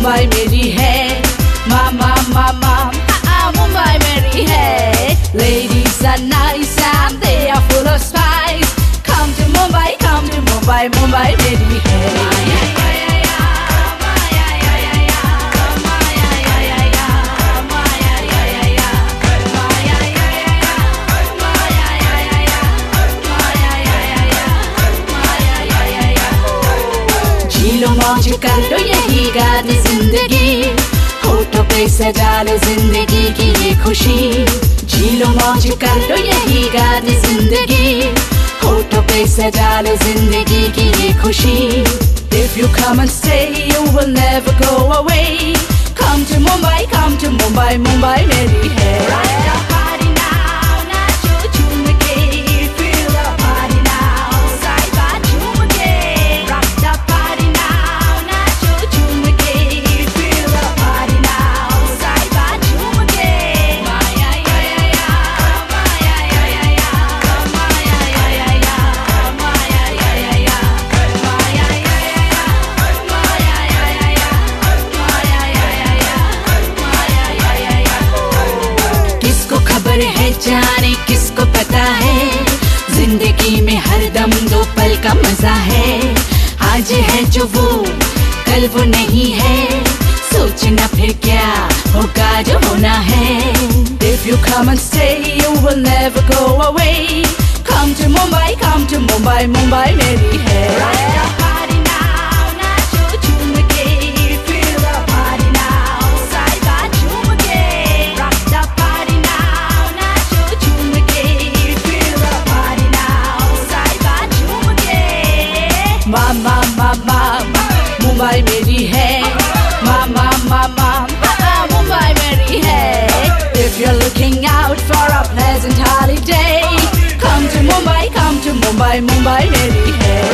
मुंबई मेरी है, मामा मुंबई मेरी है. Ladies are nice and they are full of spice. Come to Mumbai, Mumbai मेरी है. झीलो मौज कर लो यही गाने जिंदगी, होठों पे सजा लो जिंदगी की ये खुशी. झीलो मौज कर लो यही गाने जिंदगी, होठों पे सजा लो जिंदगी की ये खुशी. If you come and stay, you will never go away. Come to Mumbai, Mumbai मेरी है. Rock the party now, नाचो झूम के. Feel the party now, साइबा झूम के. Rock the party now, नाचो झूम के. Feel the party now, साइबा झूम के. Maya ya ya ya, Maya ya ya ya, Maya ya ya ya, Maya ya ya ya, Maya ya ya ya, Maya ya ya ya, Maya ya ya ya, Maya ya ya ya. किसको खबर है जाने किसको पता है, जिंदगी में हर दम दो पल का मजा है. आज है जो वो कल वो नहीं है, सोचना फिर क्या होगा जो होना है. If you come and stay, you will never go away. Come to Mumbai, Mumbai मेरी है. Rock the party now, नाचो झूम के. Feel the party now, साइबा झूम के. Rock the party now, नाचो झूम के. Feel the party now, साइबा झूम के. मामा मुंबई मेरी है, मामा मुंबई मेरी है. If you're looking out for a pleasant holiday, come to Mumbai, Mumbai मेरी है.